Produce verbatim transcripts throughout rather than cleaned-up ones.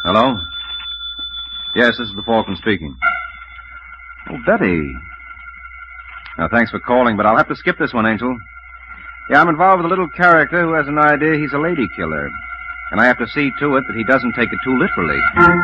Hello? Yes, this is the Falcon speaking. Oh, Betty. Now, thanks for calling, but I'll have to skip this one, Angel. Yeah, I'm involved with a little character who has an idea he's a lady killer. And I have to see to it that he doesn't take it too literally.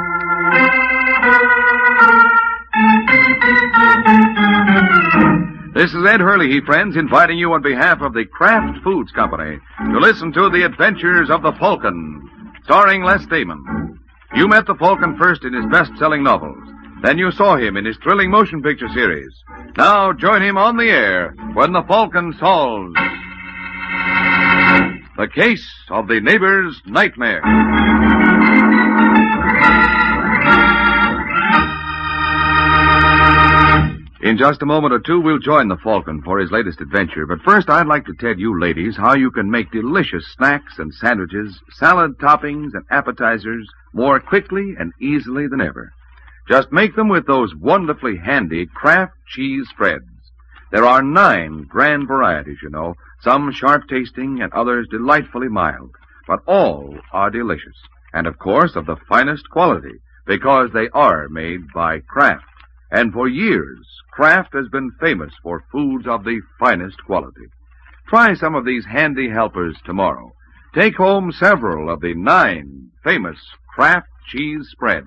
This is Ed Hurley, friends, inviting you on behalf of the Kraft Foods Company to listen to The Adventures of the Falcon, starring Les Damon. You met the Falcon first in his best-selling novels. Then you saw him in his thrilling motion picture series. Now join him on the air when the Falcon solves the case of the neighbor's nightmare. In just a moment or two, we'll join the Falcon for his latest adventure. But first, I'd like to tell you ladies how you can make delicious snacks and sandwiches, salad toppings, and appetizers more quickly and easily than ever. Just make them with those wonderfully handy Kraft cheese spreads. There are nine grand varieties, you know, some sharp-tasting and others delightfully mild. But all are delicious, and of course of the finest quality, because they are made by Kraft. And for years, Kraft has been famous for foods of the finest quality. Try some of these handy helpers tomorrow. Take home several of the nine famous Kraft cheese spreads.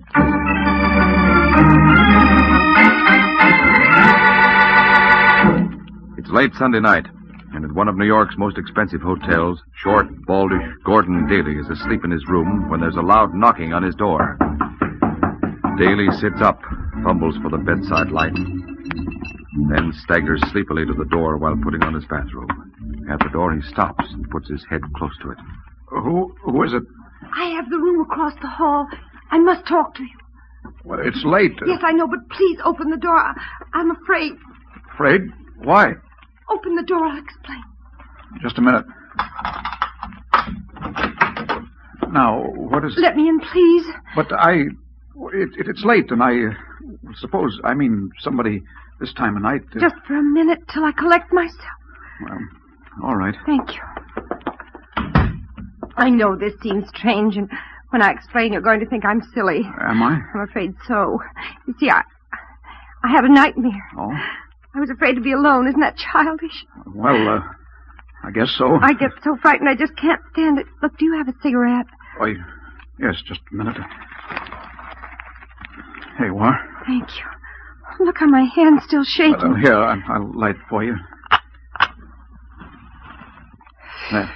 It's late Sunday night, and at one of New York's most expensive hotels, short, baldish Gordon Daly is asleep in his room when there's a loud knocking on his door. Daly sits up, fumbles for the bedside light, then staggers sleepily to the door while putting on his bathrobe. At the door, he stops and puts his head close to it. Who, who is it? I have the room across the hall. I must talk to you. Well, it's late. Yes, I know, but please open the door. I- I'm afraid. Afraid? Why? Open the door, I'll explain. Just a minute. Now, what is... Let me in, please. But I... It, it, it's late, and I uh, suppose, I mean, somebody this time of night... Uh... Just for a minute till I collect myself. Well, all right. Thank you. I know this seems strange, and when I explain, you're going to think I'm silly. Am I? I'm afraid so. You see, I... I had a nightmare. Oh? I was afraid to be alone. Isn't that childish? Well, uh, I guess so. I get so frightened I just can't stand it. Look, do you have a cigarette? Why, yes, just a minute. Here you are. Thank you. Look how my hand's still shaking. Uh, here, I'll, I'll light it for you. There.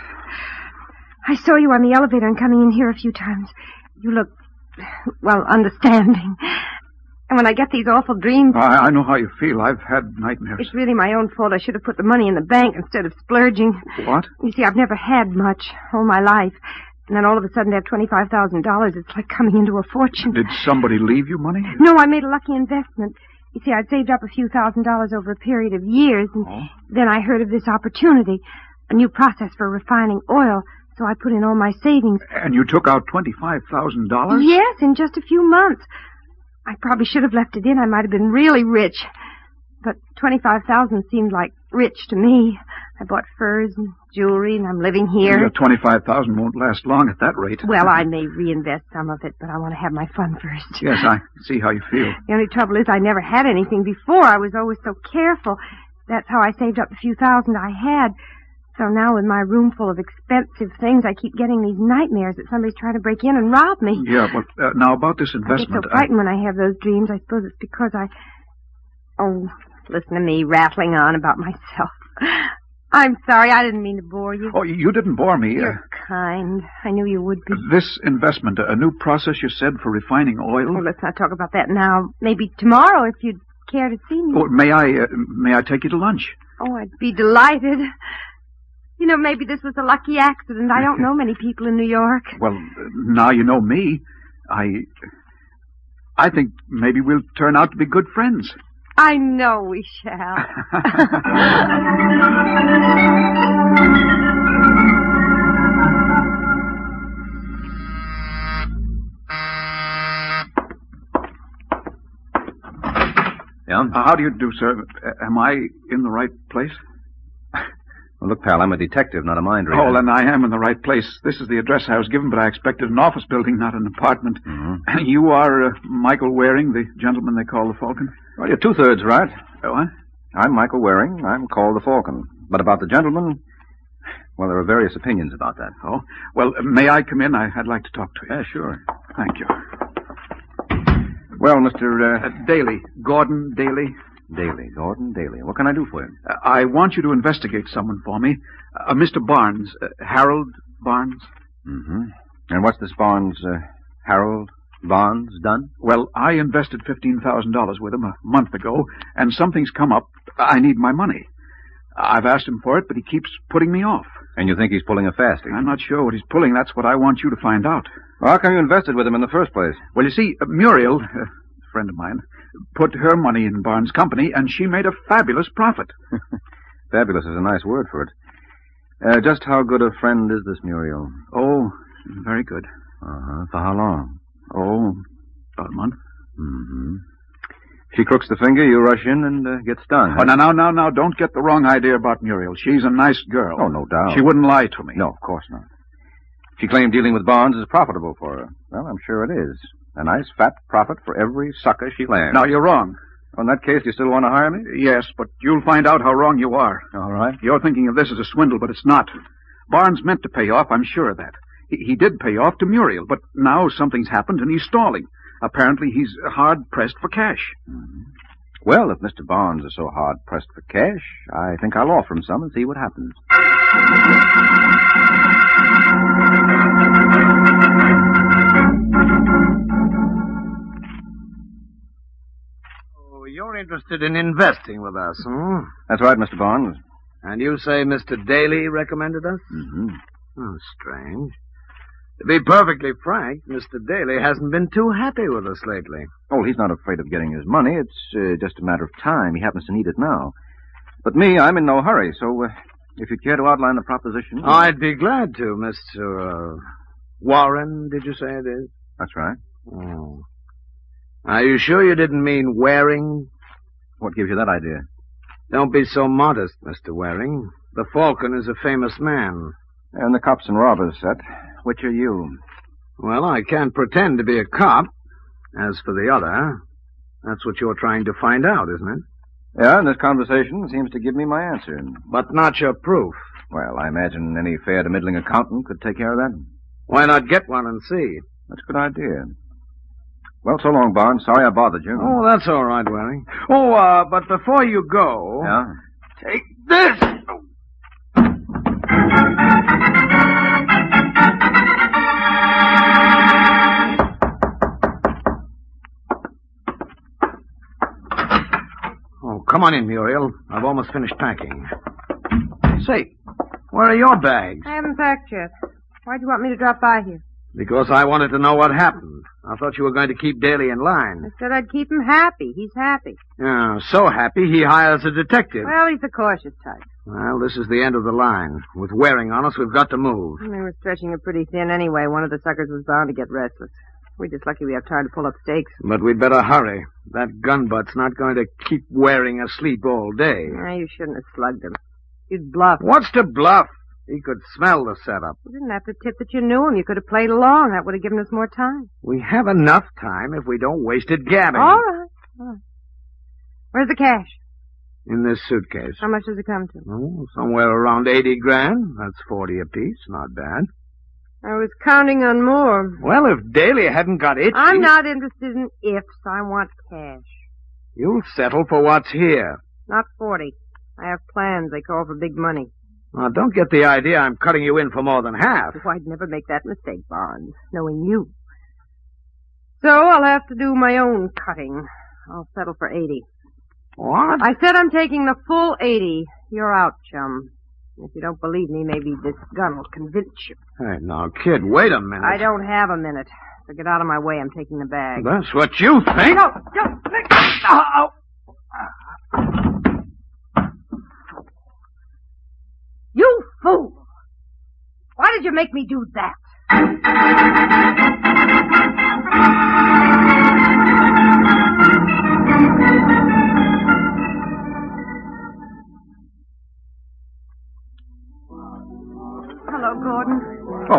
I saw you on the elevator and coming in here a few times. You look, well, understanding. And when I get these awful dreams... I, I know how you feel. I've had nightmares. It's really my own fault. I should have put the money in the bank instead of splurging. What? You see, I've never had much all my life. And then all of a sudden to have twenty-five thousand dollars, it's like coming into a fortune. Did somebody leave you money? No, I made a lucky investment. You see, I'd saved up a few thousand dollars over a period of years, and oh. then I heard of this opportunity, a new process for refining oil, so I put in all my savings. And you took out twenty-five thousand dollars? Yes, in just a few months. I probably should have left it in. I might have been really rich. But twenty-five thousand dollars seemed like rich to me. I bought furs and jewelry, and I'm living here. Your twenty-five thousand dollars won't last long at that rate. Well, I may reinvest some of it, but I want to have my fun first. Yes, I see how you feel. The only trouble is I never had anything before. I was always so careful. That's how I saved up the few thousand I had. So now with my room full of expensive things, I keep getting these nightmares that somebody's trying to break in and rob me. Yeah, but uh, now about this investment... I get so frightened I... when I have those dreams. I suppose it's because I... Oh, listen to me rattling on about myself. I'm sorry, I didn't mean to bore you. Oh, you didn't bore me. You're uh, kind. I knew you would be. This investment, a new process you said for refining oil? Oh, let's not talk about that now. Maybe tomorrow if you'd care to see me. Oh, may I, uh, may I take you to lunch? Oh, I'd be delighted. You know, maybe this was a lucky accident. I don't know many people in New York. Well, uh, now you know me. I... I think maybe we'll turn out to be good friends. I know we shall. Yeah? Uh, how do you do, sir? Uh, am I in the right place? Well, look, pal, I'm a detective, not a mind reader. Oh, then I am in the right place. This is the address I was given, but I expected an office building, not an apartment. Mm-hmm. You are uh, Michael Waring, the gentleman they call the Falcon? Well, you're two-thirds right. Oh, what? I'm Michael Waring. I'm called the Falcon. But about the gentleman, well, there are various opinions about that. Oh, well, uh, may I come in? I, I'd like to talk to you. Yeah, sure. Thank you. Well, Mister Uh... Uh, Daly. Gordon Daly. Daly. Gordon Daly. What can I do for you? Uh, I want you to investigate someone for me. Uh, Mister Barnes. Uh, Harold Barnes. Mm-hmm. And what's this Barnes, uh, Harold Barnes done? Well, I invested fifteen thousand dollars with him a month ago, and something's come up. I need my money. I've asked him for it, but he keeps putting me off. And you think he's pulling a fasting? I'm not sure what he's pulling. That's what I want you to find out. Well, how come you invested with him in the first place? Well, you see, uh, Muriel, uh, a friend of mine, put her money in Barnes' company, and she made a fabulous profit. Fabulous is a nice word for it. Uh, just how good a friend is this Muriel? Oh, very good. Uh-huh. For how long? Oh, about a month. Mm-hmm. She crooks the finger, you rush in and uh, get stung. Oh, now, now, now, now, don't get the wrong idea about Muriel. She's a nice girl. Oh, no doubt. She wouldn't lie to me. No, of course not. She claimed dealing with Barnes is profitable for her. Well, I'm sure it is. A nice fat profit for every sucker she lands. Now, you're wrong. In that case, do you still want to hire me? Yes, but you'll find out how wrong you are. All right. You're thinking of this as a swindle, but it's not. Barnes meant to pay off, I'm sure of that. He, he did pay off to Muriel, but now something's happened and he's stalling. Apparently he's hard-pressed for cash. Mm-hmm. Well, if Mister Barnes is so hard-pressed for cash, I think I'll offer him some and see what happens. Oh, you're interested in investing with us, hmm? That's right, Mister Barnes. And you say Mister Daly recommended us? Mm-hmm. Oh, strange. To be perfectly frank, Mister Daly hasn't been too happy with us lately. Oh, he's not afraid of getting his money. It's uh, just a matter of time. He happens to need it now. But me, I'm in no hurry, so uh, if you'd care to outline the proposition... I'd be glad to, Mister Uh, Warren, did you say it is? That's right. Oh. Are you sure you didn't mean Waring? What gives you that idea? Don't be so modest, Mister Waring. The Falcon is a famous man. And the cops and robbers set. Which are you? Well, I can't pretend to be a cop. As for the other, that's what you're trying to find out, isn't it? Yeah, and this conversation seems to give me my answer. But not your proof. Well, I imagine any fair to middling accountant could take care of that. Why not get one and see? That's a good idea. Well, so long, Barnes. Sorry I bothered you. Oh, that's all right, Waring. Oh, uh, but before you go... Yeah? Take this! Oh, come on in, Muriel. I've almost finished packing. Say, where are your bags? I haven't packed yet. Why'd you want me to drop by here? Because I wanted to know what happened. I thought you were going to keep Daly in line. I said I'd keep him happy. He's happy. Yeah, so happy he hires a detective. Well, he's the cautious type. Well, this is the end of the line. With Waring on us, we've got to move. They were stretching it pretty thin anyway. One of the suckers was bound to get restless. We're just lucky we have time to pull up stakes. But we'd better hurry. That gunbutt's not going to keep Waring asleep all day. Nah, you shouldn't have slugged him. You'd bluff. What's to bluff? He could smell the setup. You didn't have to tip that you knew him. You could have played along. That would have given us more time. We have enough time if we don't waste it gabbing. All right. All right. Where's the cash? In this suitcase. How much does it come to? Oh, somewhere around eighty grand. That's forty apiece. Not bad. I was counting on more. Well, if Daly hadn't got itchy... I'm not interested in ifs. I want cash. You'll settle for what's here. Not forty. I have plans. They call for big money. Now, don't get the idea I'm cutting you in for more than half. Oh, I'd never make that mistake, Barnes, knowing you. So I'll have to do my own cutting. I'll settle for eighty. What? I said I'm taking the full eighty. You're out, chum. If you don't believe me, maybe this gun will convince you. Hey, now, kid, wait a minute. I don't have a minute. So get out of my way. I'm taking the bag. That's what you think? No, don't. Oh. You fool! Why did you make me do that?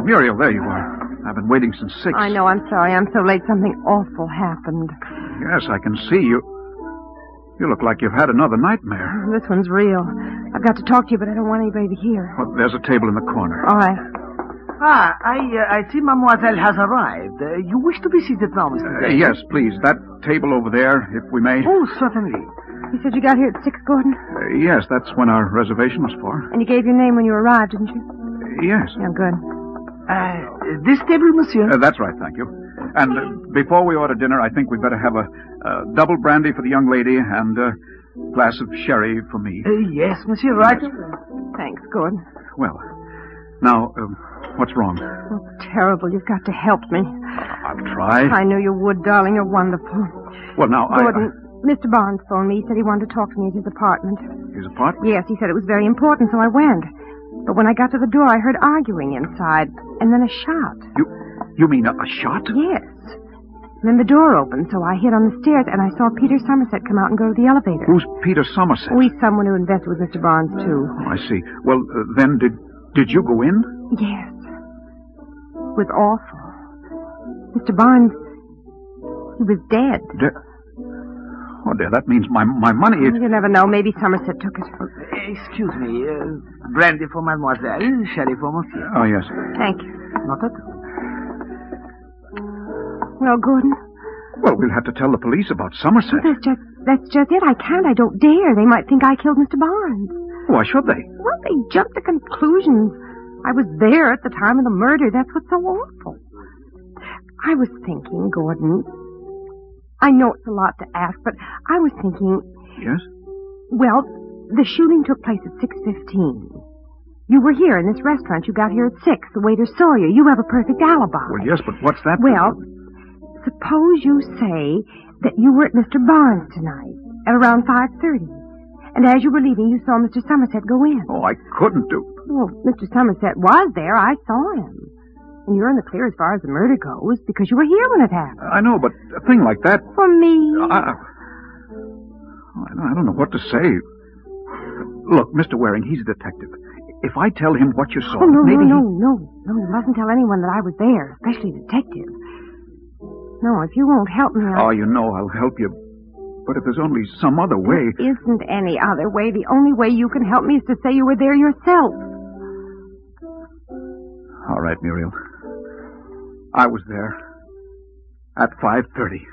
Muriel, there you are. I've been waiting since six. I know, I'm sorry. I'm so late. Something awful happened. Yes, I can see you. You look like you've had another nightmare. This one's real. I've got to talk to you, but I don't want anybody to hear. Well, there's a table in the corner. All right. Ah, I uh, I see Mademoiselle has arrived. Uh, you wish to be seated now, Mister Uh, Dale? yes, please. That table over there, if we may. Oh, certainly. You said you got here at six, Gordon? Uh, yes, that's when our reservation was for. And you gave your name when you arrived, didn't you? Uh, yes. Yeah, good. Uh, this table, monsieur? Uh, that's right, thank you. And uh, before we order dinner, I think we'd better have a, a double brandy for the young lady and a glass of sherry for me. Uh, yes, monsieur, right. Thanks, Gordon. Well, now, um, what's wrong? Oh, terrible. You've got to help me. I'll try. I knew you would, darling. You're wonderful. Well, now, Gordon, I... Mister Barnes phoned me. He said he wanted to talk to me at his apartment. His apartment? Yes, he said it was very important, so I went. But when I got to the door, I heard arguing inside, and then a shot. You you mean a, a shot? Yes. Then the door opened, so I hid on the stairs, and I saw Peter Somerset come out and go to the elevator. Who's Peter Somerset? Oh, he's someone who invested with Mister Barnes, too. Oh, I see. Well, uh, then, did did you go in? Yes. It was awful. Mister Barnes, he was dead. De- oh, dear, that means my my money is... You never know. Maybe Somerset took it. Uh, excuse me. Uh, brandy for mademoiselle, sherry for monsieur. Oh, yes. Thank you. Not at all. Well, Gordon, Well, we'll have to tell the police about Somerset. that's just that's just it. I can't. I don't dare. They might think I killed Mister Barnes. Why should they? Well, they jump to conclusions. I was there at the time of the murder. That's what's so awful. I was thinking, Gordon, I know it's a lot to ask, but I was thinking, Yes? well, the shooting took place at six fifteen. You were here in this restaurant. You got here at six. The waiter saw you. You have a perfect alibi. Well, yes, but what's that? Well, suppose you say that you were at Mister Barnes tonight at around five thirty. And as you were leaving, you saw Mister Somerset go in. Oh, I couldn't do... Well, Mister Somerset was there. I saw him. And you're in the clear as far as the murder goes because you were here when it happened. I know, but a thing like that... For me. I, I don't know what to say. Look, Mister Waring, he's a detective. If I tell him what you saw, Oh, no, maybe no, he... no, no. No, you mustn't tell anyone that I was there, especially a detective. No, if you won't help me, I'll... Oh, you know I'll help you. But if there's only some other way... There isn't any other way. The only way you can help me is to say you were there yourself. All right, Muriel. I was there. At five thirty.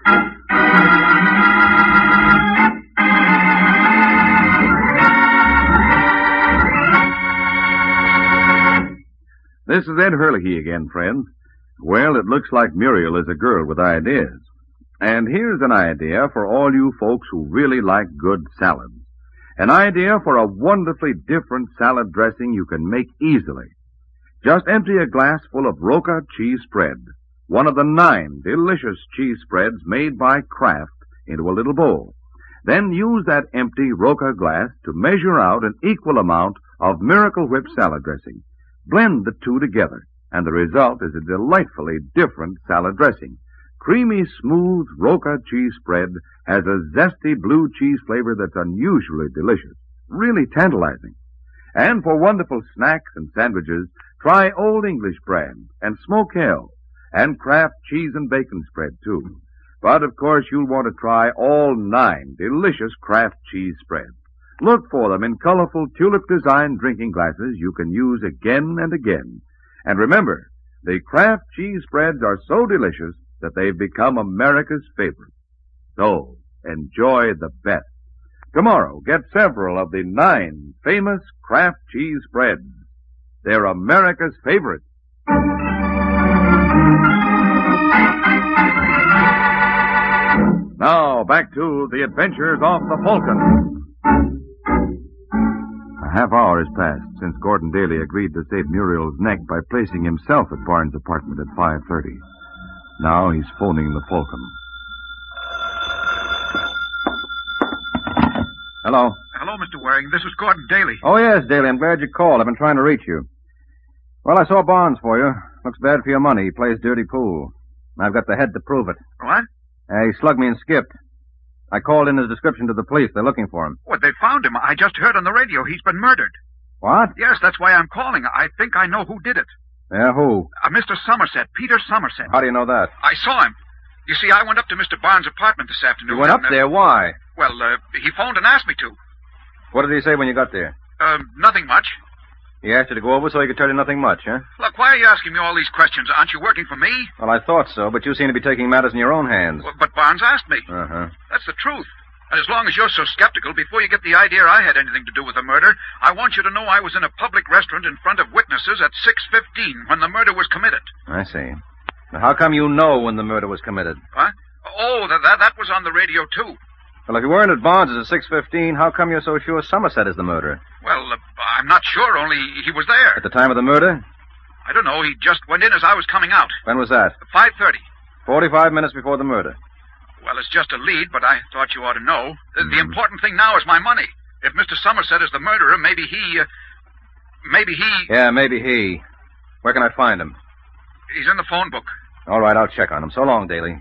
This is Ed Hurley again, friends. Well, it looks like Muriel is a girl with ideas. And here's an idea for all you folks who really like good salads. An idea for a wonderfully different salad dressing you can make easily. Just empty a glass full of Roca cheese spread, one of the nine delicious cheese spreads made by Kraft, into a little bowl. Then use that empty Roca glass to measure out an equal amount of Miracle Whip salad dressing. Blend the two together, and the result is a delightfully different salad dressing. Creamy, smooth Roca cheese spread has a zesty blue cheese flavor that's unusually delicious, really tantalizing. And for wonderful snacks and sandwiches, try Old English brand and Smoke Hill and Kraft cheese and bacon spread, too. But, of course, you'll want to try all nine delicious Kraft cheese spreads. Look for them in colorful tulip-designed drinking glasses you can use again and again. And remember, the Kraft cheese spreads are so delicious that they've become America's favorite. So, enjoy the best. Tomorrow, get several of the nine famous Kraft cheese spreads. They're America's favorite. Now, back to the adventures of the Falcon. A half hour has passed since Gordon Daly agreed to save Muriel's neck by placing himself at Barnes' apartment at five thirty. Now he's phoning the Falcon. Hello. Hello, Mister Waring. This is Gordon Daly. Oh, yes, Daly. I'm glad you called. I've been trying to reach you. Well, I saw Barnes for you. Looks bad for your money. He plays dirty pool. I've got the head to prove it. What? Uh, he slugged me and skipped. I called in his description to the police. They're looking for him. What, they found him. I just heard on the radio he's been murdered. What? Yes, that's why I'm calling. I think I know who did it. Yeah, who? Uh, Mister Somerset, Peter Somerset. How do you know that? I saw him. You see, I went up to Mister Barnes' apartment this afternoon. You went up and, uh, there? Why? Well, uh, he phoned and asked me to. What did he say when you got there? Uh, nothing much. He asked you to go over so he could tell you nothing much, huh? Look, why are you asking me all these questions? Aren't you working for me? Well, I thought so, but you seem to be taking matters in your own hands. Well, but Barnes asked me. Uh-huh. That's the truth. And as long as you're so skeptical, before you get the idea I had anything to do with the murder, I want you to know I was in a public restaurant in front of witnesses at six fifteen when the murder was committed. I see. Now, how come you know when the murder was committed? What? Oh, that, that, that was on the radio, too. Well, if you weren't at Barnes' at six fifteen, how come you're so sure Somerset is the murderer? Well, uh, I'm not sure, only he was there. At the time of the murder? I don't know. He just went in as I was coming out. When was that? five thirty. Forty-five minutes before the murder. Well, it's just a lead, but I thought you ought to know. The, mm. the important thing now is my money. If Mister Somerset is the murderer, maybe he... Uh, maybe he... Yeah, maybe he. Where can I find him? He's in the phone book. All right, I'll check on him. So long, Daly.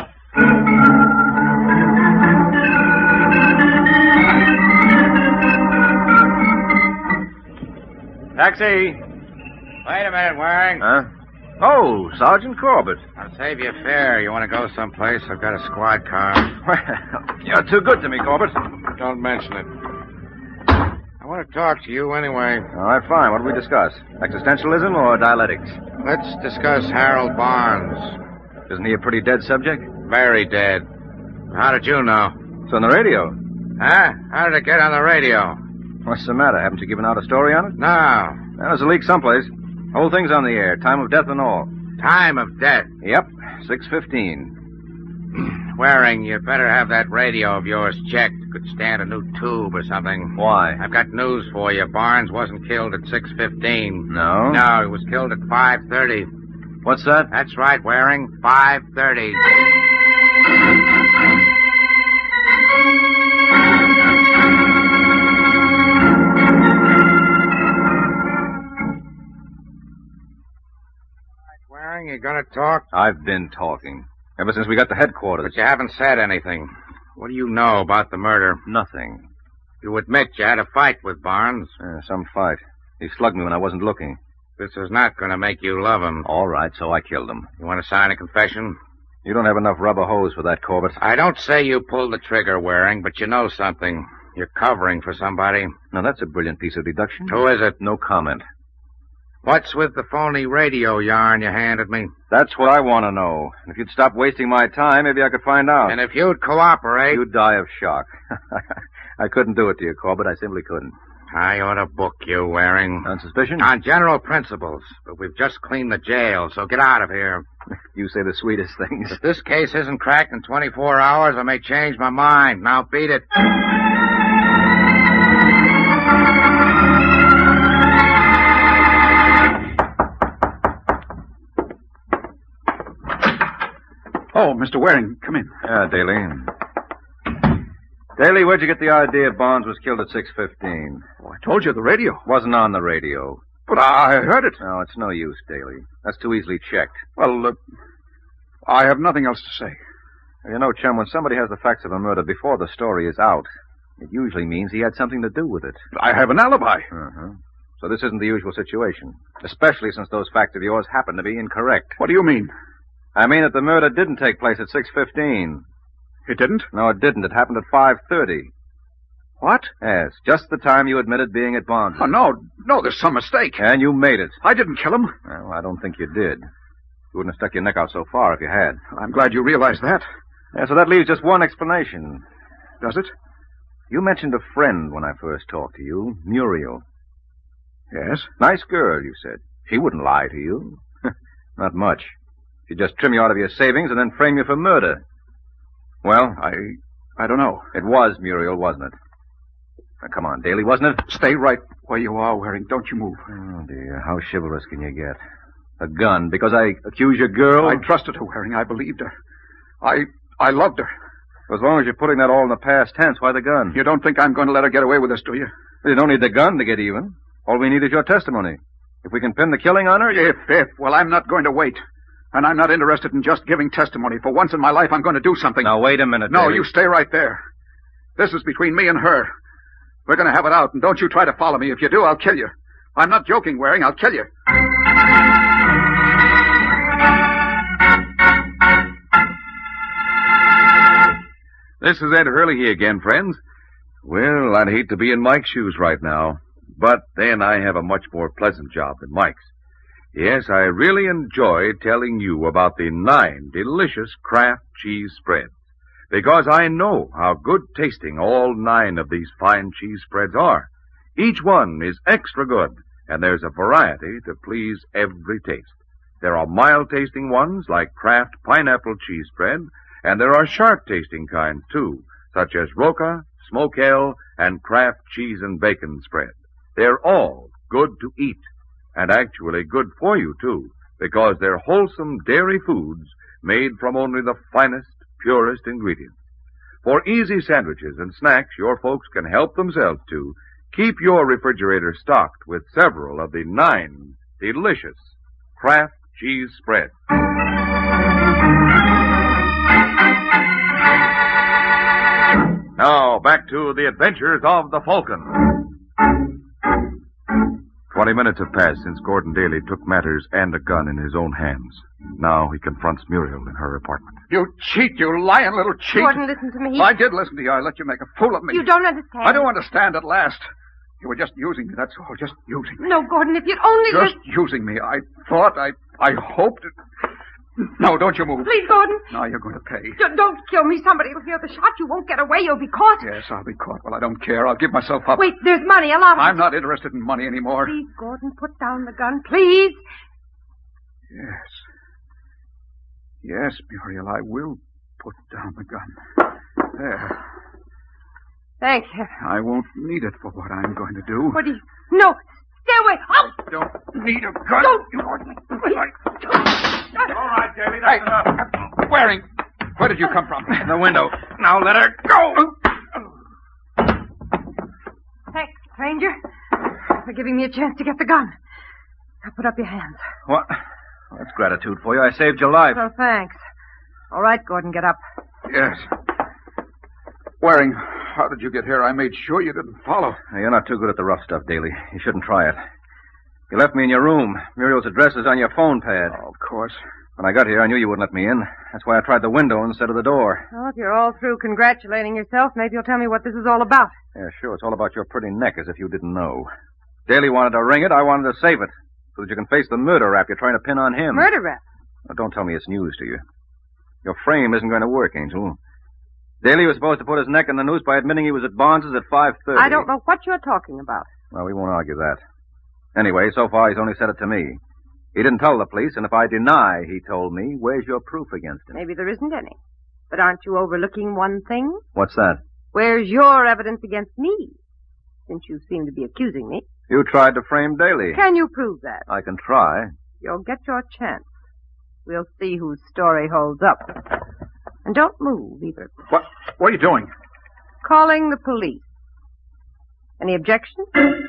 Taxi! Wait a minute, Waring. Huh? Oh, Sergeant Corbett. I'll save you a fare. You want to go someplace? I've got a squad car. Well, you're too good to me, Corbett. Don't mention it. I want to talk to you anyway. All right, fine. What do we discuss? Existentialism or dialectics? Let's discuss Harold Barnes. Isn't he a pretty dead subject? Very dead. How did you know? It's on the radio. Huh? How did it get on the radio? What's the matter? Haven't you given out a story on it? No. There's a leak someplace. Whole thing's on the air. Time of death and all. Time of death? Yep. six fifteen. Waring, you better have that radio of yours checked. Could stand a new tube or something. Why? I've got news for you. Barnes wasn't killed at six fifteen. No? No, he was killed at five thirty. What's that? That's right, Waring. five thirty. Waring, you gonna talk? I've been talking. Ever since we got to headquarters. But you haven't said anything. What do you know about the murder? Nothing. You admit you had a fight with Barnes? Uh, some fight. He slugged me when I wasn't looking. This is not going to make you love him. All right, so I killed him. You want to sign a confession? You don't have enough rubber hose for that, Corbett. I don't say you pulled the trigger, Waring, but you know something. You're covering for somebody. Now, that's a brilliant piece of deduction. Who is it? No comment. What's with the phony radio yarn you handed me? That's what I want to know. If you'd stop wasting my time, maybe I could find out. And if you'd cooperate... You'd die of shock. I couldn't do it to you, Corbett. I simply couldn't. I ought to book you, Waring. On suspicion? On general principles. But we've just cleaned the jail, so get out of here. You say the sweetest things. If this case isn't cracked in twenty-four hours, I may change my mind. Now beat it. Oh, Mister Waring, come in. Yeah, Daly. Daly, where'd you get the idea Barnes was killed at six fifteen? Oh, I told you, the radio. Wasn't on the radio. But I heard it. No, it's no use, Daly. That's too easily checked. Well, uh, I have nothing else to say. You know, chum, when somebody has the facts of a murder before the story is out, it usually means he had something to do with it. I have an alibi. Uh-huh. So this isn't the usual situation, especially since those facts of yours happen to be incorrect. What do you mean? I mean that the murder didn't take place at six fifteen. It didn't? No, it didn't. It happened at five thirty. What? Yes, just the time you admitted being at Barnes. Oh, no. No, there's some mistake. And you made it. I didn't kill him. Well, I don't think you did. You wouldn't have stuck your neck out so far if you had. I'm glad you realize that. Yeah, so that leaves just one explanation. Does it? You mentioned a friend when I first talked to you, Muriel. Yes? Nice girl, you said. She wouldn't lie to you. Not much. She'd just trim you out of your savings and then frame you for murder. Well? I... I don't know. It was Muriel, wasn't it? Now, come on, Daly, wasn't it? Stay right where you are, Waring. Don't you move. Oh, dear. How chivalrous can you get? A gun, because I accuse your girl? I trusted her, Waring. I believed her. I... I loved her. As long as you're putting that all in the past tense, why the gun? You don't think I'm going to let her get away with this, do you? You don't need the gun to get even. All we need is your testimony. If we can pin the killing on her... If, if. Well, I'm not going to wait. And I'm not interested in just giving testimony. For once in my life, I'm going to do something. Now, wait a minute, No, Daly. You stay right there. This is between me and her. We're going to have it out, and don't you try to follow me. If you do, I'll kill you. I'm not joking, Waring. I'll kill you. This is Ed Hurley again, friends. Well, I'd hate to be in Mike's shoes right now, but then I have a much more pleasant job than Mike's. Yes, I really enjoy telling you about the nine delicious Kraft cheese spreads, because I know how good tasting all nine of these fine cheese spreads are. Each one is extra good, and there's a variety to please every taste. There are mild-tasting ones like Kraft pineapple cheese spread, and there are sharp-tasting kinds, too, such as Roca, Smoke Ale, and Kraft cheese and bacon spread. They're all good to eat, and actually good for you, too, because they're wholesome dairy foods made from only the finest, purest ingredients. For easy sandwiches and snacks your folks can help themselves to, keep your refrigerator stocked with several of the nine delicious Kraft cheese spreads. Now, back to the adventures of the Falcon. Twenty minutes have passed since Gordon Daly took matters and a gun in his own hands. Now he confronts Muriel in her apartment. You cheat, you lying little cheat. Gordon, listen to me. I did listen to you. I let you make a fool of me. You don't understand. I don't understand at last. You were just using me, that's all. Just using me. No, Gordon, if you'd only... Just listen... using me. I thought, I I hoped... It... No, don't you move. Please, Gordon. Now you're going to pay. D- don't kill me. Somebody will hear the shot. You won't get away. You'll be caught. Yes, I'll be caught. Well, I don't care. I'll give myself up. Wait, there's money. A lot of I'm not interested in money anymore. Please, Gordon, put down the gun. Please. Yes. Yes, Muriel, I will put down the gun. There. Thanks. I won't need it for what I'm going to do. What do you... No. Stay away. Oh! I don't need a gun. Don't. You... All right, Davy, Hey, that's enough. Waring, where did you come from? The window. Now let her go. Thanks, stranger, for giving me a chance to get the gun. Now put up your hands. What? Well, that's gratitude for you. I saved your life. Oh, thanks. All right, Gordon, get up. Yes. Waring, how did you get here? I made sure you didn't follow. Now, you're not too good at the rough stuff, Daly. You shouldn't try it. You left me in your room. Muriel's address is on your phone pad. Oh, of course. When I got here, I knew you wouldn't let me in. That's why I tried the window instead of the door. Well, if you're all through congratulating yourself, maybe you'll tell me what this is all about. Yeah, sure. It's all about your pretty neck, as if you didn't know. Daly wanted to ring it. I wanted to save it, so that you can face the murder rap you're trying to pin on him. Murder rap? Now, don't tell me it's news to you. Your frame isn't going to work, Angel. Daly was supposed to put his neck in the noose by admitting he was at Barnes's at five thirty. I don't know what you're talking about. Well, we won't argue that. Anyway, so far he's only said it to me. He didn't tell the police, and if I deny he told me, where's your proof against him? Maybe there isn't any. But aren't you overlooking one thing? What's that? Where's your evidence against me? Since you seem to be accusing me. You tried to frame Daly. Can you prove that? I can try. You'll get your chance. We'll see whose story holds up. And don't move, either. What? What are you doing? Calling the police. Any objections?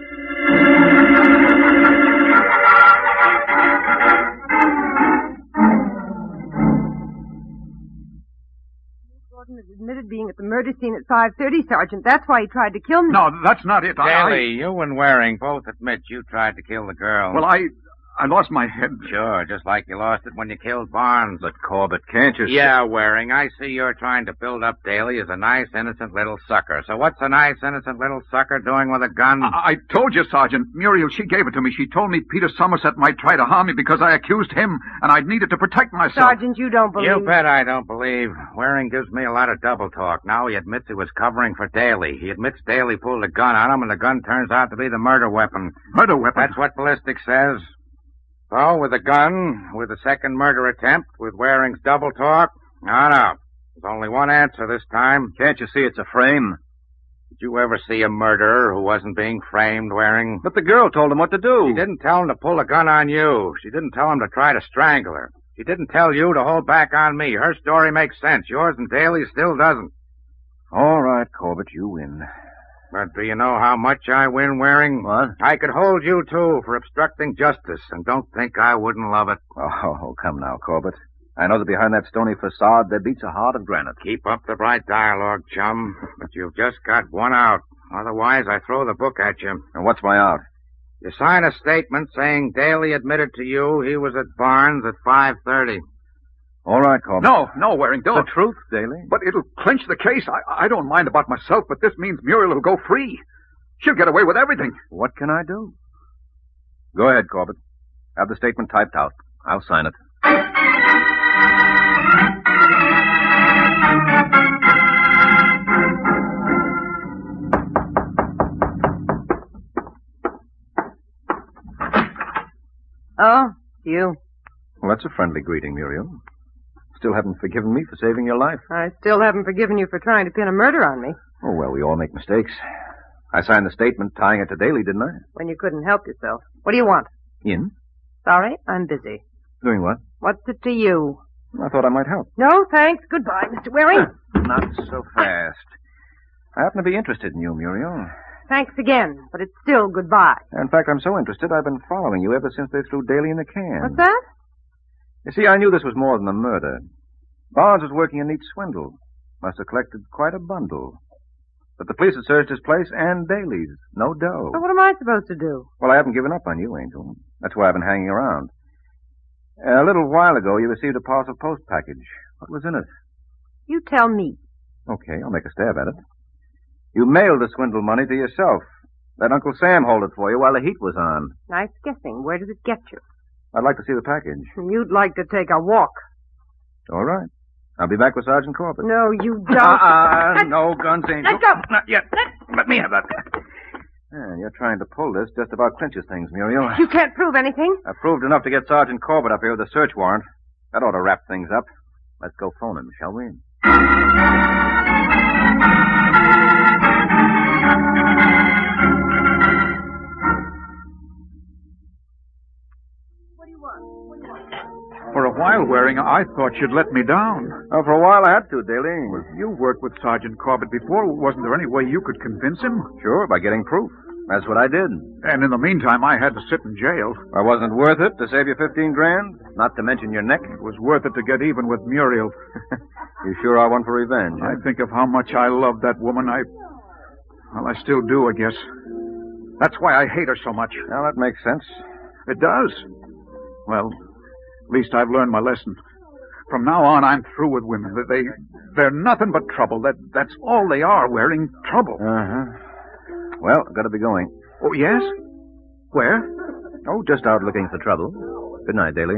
Gordon has admitted being at the murder scene at five thirty, Sergeant. That's why he tried to kill me. No, that's not it. I, Daly, you and Waring both admit you tried to kill the girl. I... Well, I... I lost my head. Sure, just like you lost it when you killed Barnes. But, Corbett, can't you... Yeah, Waring, I see you're trying to build up Daly as a nice, innocent little sucker. So what's a nice, innocent little sucker doing with a gun? I, I told you, Sergeant. Muriel, she gave it to me. She told me Peter Somerset might try to harm me because I accused him, and I'd needed to protect myself. Sergeant, you don't believe... You bet I don't believe. Waring gives me a lot of double talk. Now he admits he was covering for Daly. He admits Daly pulled a gun on him, and the gun turns out to be the murder weapon. Murder weapon? That's what ballistics says. So, with a gun, with the second murder attempt, with Waring's double talk, no, no. There's only one answer this time. Can't you see it's a frame? Did you ever see a murderer who wasn't being framed, Waring? But the girl told him what to do. She didn't tell him to pull a gun on you. She didn't tell him to try to strangle her. She didn't tell you to hold back on me. Her story makes sense. Yours and Daly's still doesn't. All right, Corbett, you win. But do you know how much I win, Waring? What? I could hold you, too, for obstructing justice, and don't think I wouldn't love it. Oh, come now, Corbett. I know that behind that stony facade there beats a heart of granite. Keep up the bright dialogue, chum. But you've just got one out. Otherwise, I throw the book at you. And what's my out? You sign a statement saying Daly admitted to you he was at Barnes at five thirty. All right, Corbett. No, no, Waring, The don't. truth, Daly. But it'll clinch the case. I, I don't mind about myself, but this means Muriel will go free. She'll get away with everything. What can I do? Go ahead, Corbett. Have the statement typed out. I'll sign it. Oh, you. Well, that's a friendly greeting, Muriel. Still haven't forgiven me for saving your life. I still haven't forgiven you for trying to pin a murder on me Oh, well, we all make mistakes. I signed the statement tying it to Daly, didn't I? when you couldn't help yourself. What do you want? In? Sorry, I'm busy. Doing what? What's it to you? I thought I might help. No, thanks. Goodbye, Mister Waring. Not so fast. I happen to be interested in you, Muriel. Thanks again, but it's still goodbye. In fact, I'm so interested, I've been following you ever since they threw Daly in the can. What's that? You see, I knew this was more than a murder. Barnes was working a neat swindle. Must have collected quite a bundle. But the police had searched his place and Daly's. No dough. So what am I supposed to do? Well, I haven't given up on you, Angel. That's why I've been hanging around. A little while ago, you received a parcel post package. What was in it? You tell me. Okay, I'll make a stab at it. You mailed the swindle money to yourself. Let Uncle Sam hold it for you while the heat was on. Nice guessing. Where does it get you? I'd like to see the package. You'd like to take a walk. All right. I'll be back with Sergeant Corbett. No, you don't. Uh-uh. Let- No guns, Angel. Let go. Not yet. Let me have that. Yeah, you're trying to pull this just about clinches things, Muriel. You can't prove anything. I proved enough to get Sergeant Corbett up here with a search warrant. That ought to wrap things up. Let's go phone him, shall we? For a while, Waring, I thought you'd let me down. Oh, for a while I had to, Daly. You worked with Sergeant Corbett before. Wasn't there any way you could convince him? Sure, by getting proof. That's what I did. And in the meantime, I had to sit in jail. I wasn't worth it to save you fifteen grand, not to mention your neck. It was worth it to get even with Muriel. You sure are one for revenge. I think of how much I loved that woman. I... Well, I still do, I guess. That's why I hate her so much. Well, that makes sense. It does. Well, at least I've learned my lesson. From now on, I'm through with women. They, they're nothing but trouble. That, that's all they are, Waring. Trouble. Uh-huh. Well, gotta be going. Oh, yes? Where? Oh, just out looking for trouble. Good night, Daly.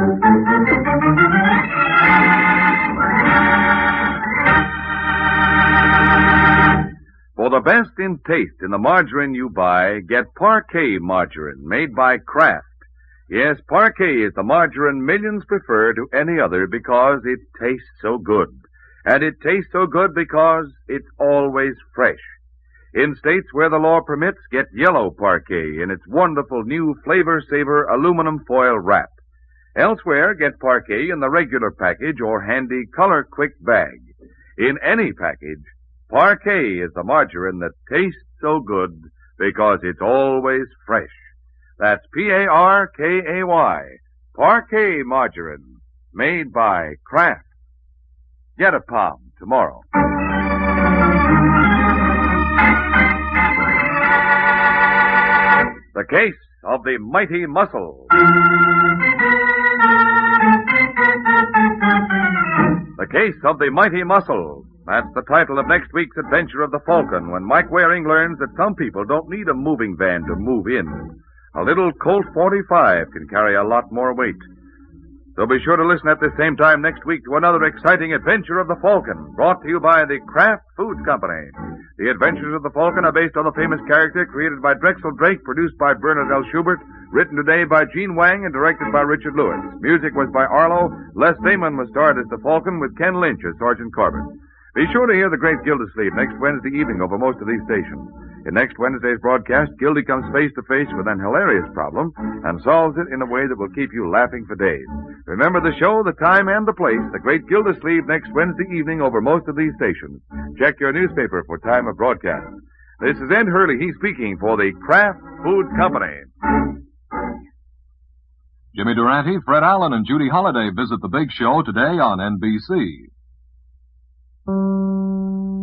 For the best in taste in the margarine you buy, get Parquet margarine made by Kraft. Yes, Parquet is the margarine millions prefer to any other because it tastes so good. And it tastes so good because it's always fresh. In states where the law permits, get yellow Parquet in its wonderful new Flavor Saver aluminum foil wrap. Elsewhere, get Parquet in the regular package or handy Color Quick bag. In any package, Parquet is the margarine that tastes so good because it's always fresh. That's P A R K A Y, Parquet margarine, made by Kraft. Get a pound tomorrow. The Case of the Mighty Muscle. The Case of the Mighty Muscle. That's the title of next week's adventure of the Falcon, when Mike Waring learns that some people don't need a moving van to move in. A little Colt forty-five can carry a lot more weight. So be sure to listen at the same time next week to another exciting adventure of the Falcon, brought to you by the Kraft Foods Company. The Adventures of the Falcon are based on the famous character created by Drexel Drake, produced by Bernard L. Schubert, written today by Gene Wang, and directed by Richard Lewis. Music was by Arlo. Les Damon was starred as the Falcon with Ken Lynch as Sergeant Corbett. Be sure to hear The Great Gildersleeve next Wednesday evening over most of these stations. In next Wednesday's broadcast, Gildy comes face to face with an hilarious problem and solves it in a way that will keep you laughing for days. Remember the show, the time, and the place, The Great Gildersleeve, next Wednesday evening over most of these stations. Check your newspaper for time of broadcast. This is Ed Hurley, he's speaking for the Kraft Foods Company. Jimmy Durante, Fred Allen, and Judy Holliday visit the big show today on N B C.